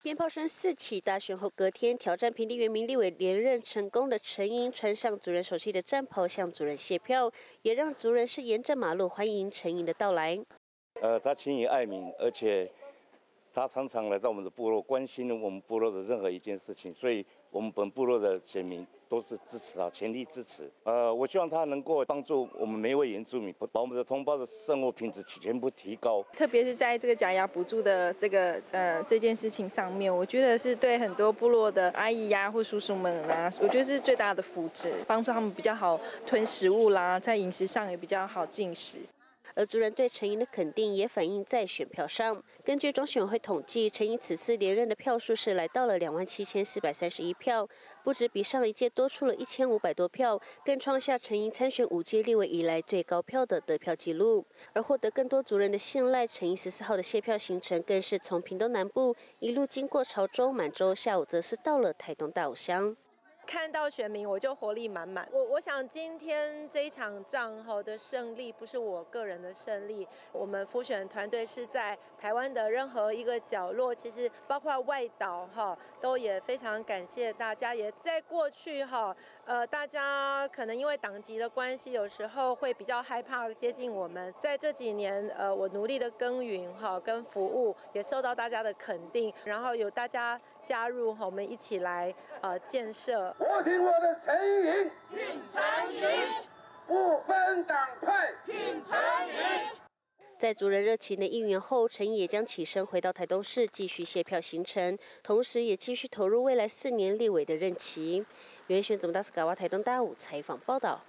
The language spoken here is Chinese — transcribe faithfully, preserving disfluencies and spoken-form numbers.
鞭炮声四起，大选后隔天，挑战平地原民立委连任成功的陈英穿上族人熟悉的战袍向族人谢票，也让族人是沿着马路欢迎陈英的到来。 呃，他情谊爱民，而且他常常来到我们的部落，关心我们部落的任何一件事情，所以我们本部落的选民都是支持他，全力支持。呃，我希望他能够帮助我们每一位原住民，把我们的同胞的生活品质全部提高。 特别是在这个假牙补助的这个呃这件事情上面，我觉得是对很多部落的阿姨呀或叔叔们啦，我觉得是最大的福祉，帮助他们比较好吞食物啦，在饮食上也比较好进食。 而族人对陈英的肯定也反映在选票上。根据中选会统计，陈英此次连任的票数是来到了两万七千四百三十一票，不止比上一届多出了一千五百多票，更创下陈英参选五届立委以来最高票的得票纪录。而获得更多族人的信赖，陈英十四号的谢票行程更是从屏东南部一路经过潮州、满洲，下午则是到了台东大武乡。 看到选民，我就活力满满。我我想今天这一场仗哈的胜利，不是我个人的胜利，我们辅选团队是在台湾的任何一个角落，其实包括外岛哈，都也非常感谢大家。也在过去哈，呃，大家可能因为党籍的关系，有时候会比较害怕接近我们。在这几年，呃，我努力的耕耘哈跟服务，也受到大家的肯定，然后有大家加入哈，我们一起来呃建设。 我挺我的陈英，挺陈英，不分党派，挺陈英。 在族人热情的应援后，陈英也将起身回到台东市继续谢票行程，同时也继续投入未来四年立委的任期。原选总大使嘎哇台东大武采访报道。